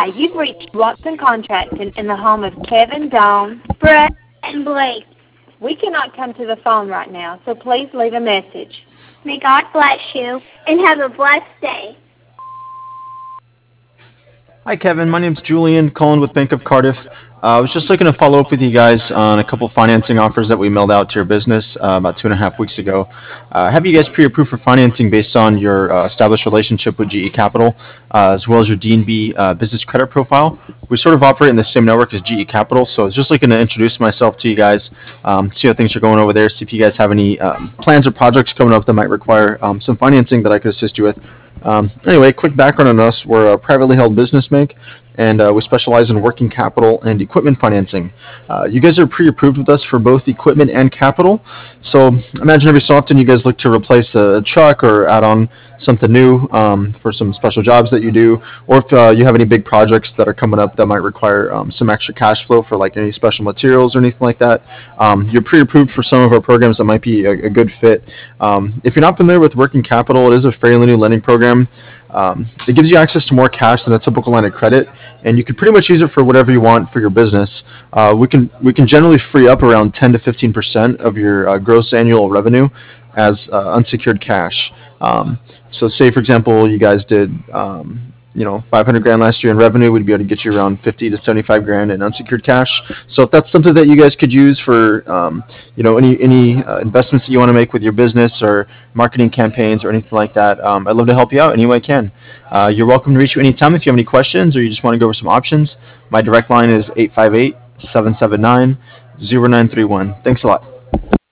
Hi, you've reached Watson Contracting in the home of Kevin, Dawn, Brett, and Blake. We cannot come to the phone right now, so please leave a message. May God bless you, and have a blessed day. Hi, Kevin. My name's Julian, calling with Bank of Cardiff. I was just looking to follow up with you guys on a couple financing offers that we mailed out to your business about 2.5 weeks ago. Have you guys pre-approved for financing based on your established relationship with GE Capital, as well as your D&B business credit profile? We sort of operate in the same network as GE Capital, so I was just looking to introduce myself to you guys, see how things are going over there, see if you guys have any plans or projects coming up that might require some financing that I could assist you with. Anyway, quick background on us. We're a privately held business bank, and we specialize in working capital and equipment financing. You guys are pre-approved with us for both equipment and capital. So imagine every so often you guys look to replace a truck or add on something new for some special jobs that you do, or if you have any big projects that are coming up that might require some extra cash flow for like any special materials or anything like that. You're pre-approved for some of our programs that might be a good fit. If you're not familiar with working capital, it is a fairly new lending program. It gives you access to more cash than a typical line of credit, and you can pretty much use it for whatever you want for your business. We can generally free up around 10 to 15% of your gross annual revenue as unsecured cash. So, say for example, you guys did 500 grand last year in revenue, we'd be able to get you around 50 to 75 grand in unsecured cash. So if that's something that you guys could use for any investments that you want to make with your business or marketing campaigns or anything like that, I'd love to help you out any way I can. You're welcome to reach me anytime if you have any questions or you just want to go over some options. My direct line is 858 779 0931. Thanks a lot.